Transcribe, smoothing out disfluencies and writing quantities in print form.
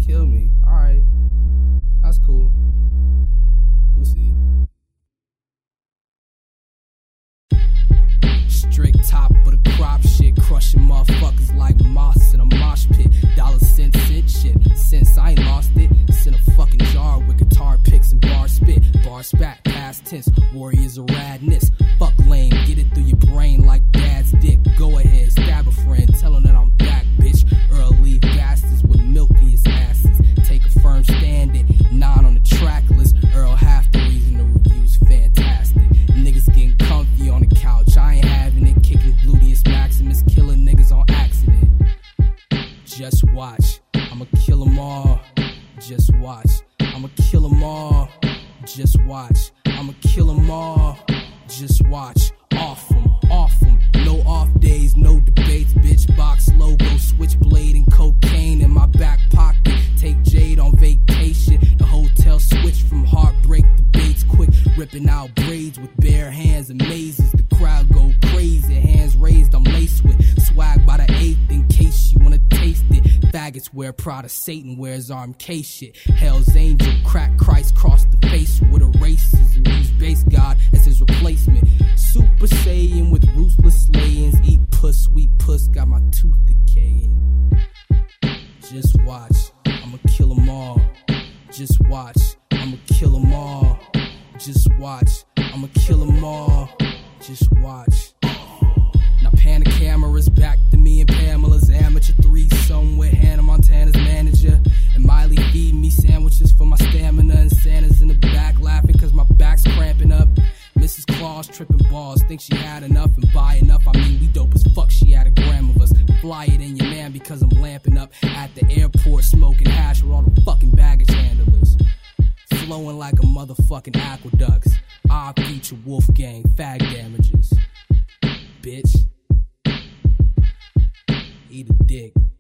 kill me. Alright. That's cool. We'll see. Strict top of the crop shit, crushing motherfuckers like moths in a mosh pit. $cent shit, since I ain't lost it. Send a fucking jar with guitar picks and bar spit. Bar spat, past tense, warriors of radness. Fuck lame, get it through your brain like dad's dick. Go ahead, stab a friend, tell him that I'm back, bitch. Earl leave bastards with milkiest asses. Take a firm stand at 9 on the track list. Earl half the reason the review's fantastic. Niggas getting comfy on the couch, I ain't having it. Kicking gluteus maximus, killing niggas on accident. Just watch, I'ma kill them all. Just watch, I'ma kill them all. Just watch, I'ma kill them all. Just watch, off them, no off days, no debates, bitch. Box logo, switchblade and cocaine in my back pocket. Take Jade on vacation, the hotel switch from heartbreak debates quick. Ripping out braids with bare hands and mazes. The crowd go crazy, hands raised, I'm laced with swag by the eighth in case you wanna taste it. Faggots wear Prada, Satan wears RMK shit. Hell's Angel, crack Christ, cross the face with erases and use base God as his replacement. Super Saiyan with ruthless slayings. Eat puss, sweet puss, got my tooth decaying. Just watch, I'ma kill them all. Just watch, I'ma kill them all. Just watch, I'ma kill them all. Just watch. Now pan the cameras back to me and Pamela's amateur threesome with Hannah Montana's manager. And Miley feed me sandwiches for my stamina. And Santa's in the back laughing cause my back's cramping up. Mrs. Claus tripping balls, think she had enough and buy enough. I mean, we dope as fuck, she had a gram of us. Fly it in your man because I'm lamping up at the airport, smoking hash with all the fucking baggage handlers. Flowing like a motherfucking aqueducts. I feature Wolfgang, fag damages. Bitch. Eat a dick.